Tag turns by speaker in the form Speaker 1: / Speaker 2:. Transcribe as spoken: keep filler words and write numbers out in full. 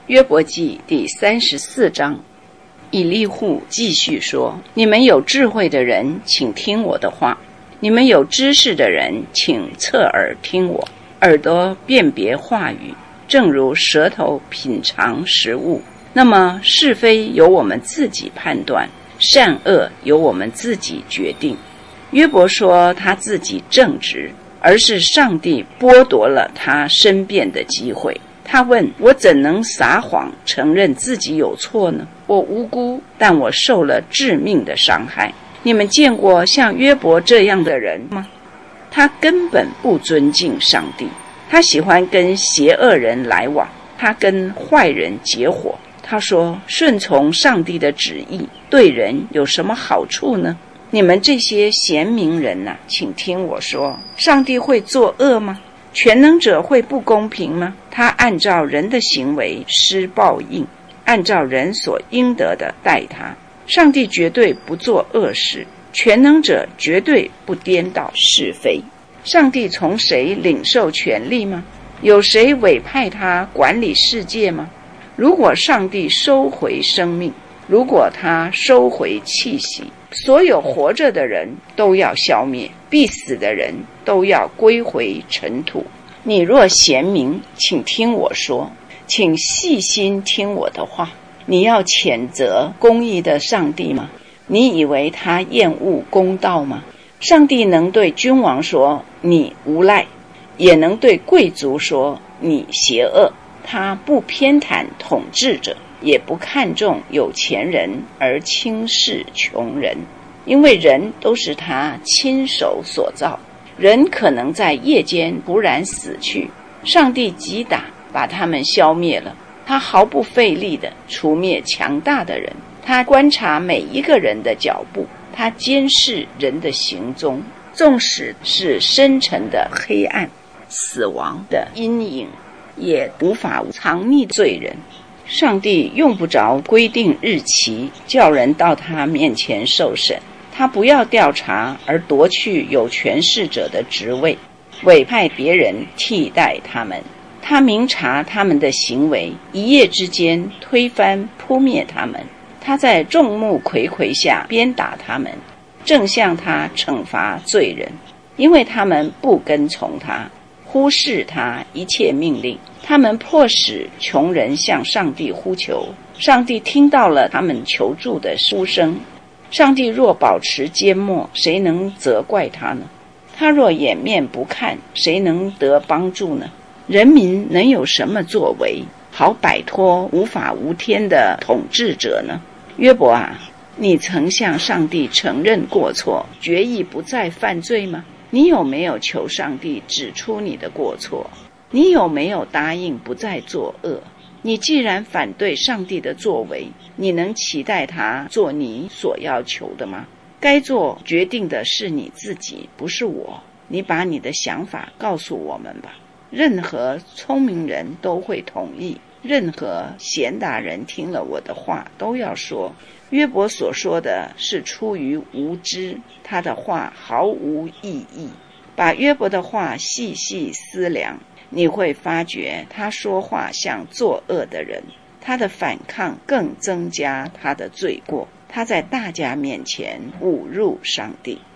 Speaker 1: 约伯记第三十四章，以利户继续说：你们有智慧的人，请听我的话；你们有知识的人，请侧耳听我。耳朵辨别话语，正如舌头品尝食物。那么是非由我们自己判断，善恶由我们自己决定。约伯说他自己正直，而是上帝剥夺了他申辩的机会。他问：我怎能撒谎承认自己有错呢？我无辜，但我受了致命的伤害。你们见过像约伯这样的人吗？他根本不尊敬上帝，他喜欢跟邪恶人来往，他跟坏人结伙。他说：顺从上帝的旨意对人有什么好处呢？你们这些贤明人啊，请听我说，上帝会作恶吗？全能者会不公平吗？他按照人的行为施报应，按照人所应得的待他。上帝绝对不做恶事，全能者绝对不颠倒是非。上帝从谁领受权力吗？有谁委派他管理世界吗？如果上帝收回生命，如果他收回气息，所有活着的人都要消灭，必死的人都要归回尘土。你若贤明，请听我说，请细心听我的话。你要谴责公义的上帝吗？你以为他厌恶公道吗？上帝能对君王说你无赖，也能对贵族说你邪恶。他不偏袒统治者，也不看重有钱人而轻视穷人，因为人都是他亲手所造。人可能在夜间突然死去，上帝击打把他们消灭了。他毫不费力地除灭强大的人，他观察每一个人的脚步，他监视人的行踪，纵使是深沉的黑暗，死亡的阴影也无法藏匿罪人。上帝用不着规定日期叫人到他面前受审，他不要调查而夺去有权势者的职位，委派别人替代他们。他明察他们的行为，一夜之间推翻扑灭他们。他在众目睽睽下鞭打他们，正像他惩罚罪人，因为他们不跟从他，忽视他一切命令。他们迫使穷人向上帝呼求，上帝听到了他们求助的呼声。上帝若保持缄默，谁能责怪他呢？他若掩面不看，谁能得帮助呢？人民能有什么作为，好摆脱无法无天的统治者呢？约伯啊，你曾向上帝承认过错，决意不再犯罪吗？你有没有求上帝指出你的过错？你有没有答应不再作恶？你既然反对上帝的作为，你能期待他做你所要求的吗？该做决定的是你自己，不是我。你把你的想法告诉我们吧。任何聪明人都会同意，任何贤达人听了我的话都要说，约伯所说的是出于无知，他的话毫无意义。把约伯的话细细思量，你会发觉他说话像作恶的人，他的反抗更增加他的罪过，他在大家面前侮辱上帝。